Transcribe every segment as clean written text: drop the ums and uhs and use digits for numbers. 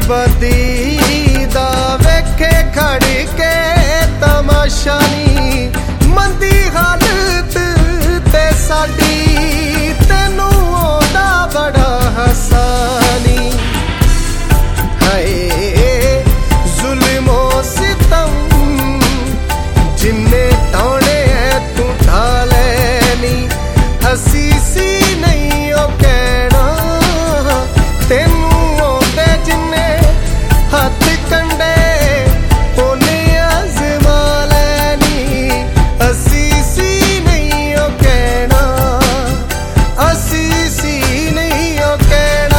बर्बादी दा वेखे खड़ के तमाशा नी मंदी हालत ते साडी तेनू ओदा बड़ा हसानी हाय जुल्मो सितम जिन्ने ताने तू ढाले नी असी सी नहीं ओ कहना तेनू ओदे जिन्ने हथ कंडे ओने आजमा लैनी असी सी नहीं ओ कहना असी सी नहीं ओ कहना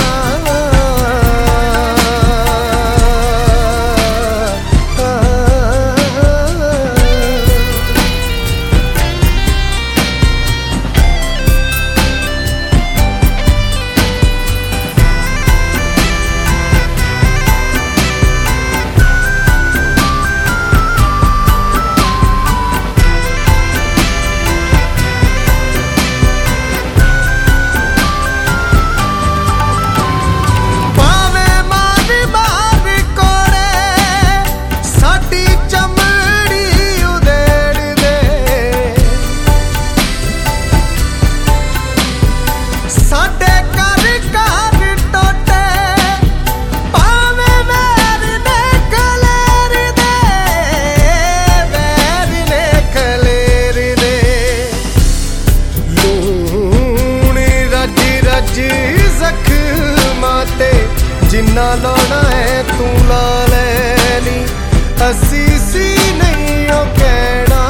जिन्ना लाना है तू ला लैनी असी सी नहीं ओ कहना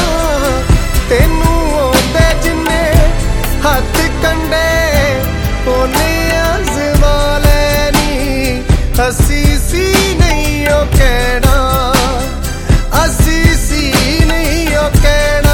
तेनू ओदे जिन्ने हथ कंडे ओने आजमा लैनी असी सी नहीं ओ कहना असी सी नहीं ओ कहना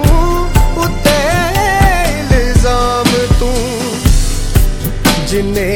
जिन्ने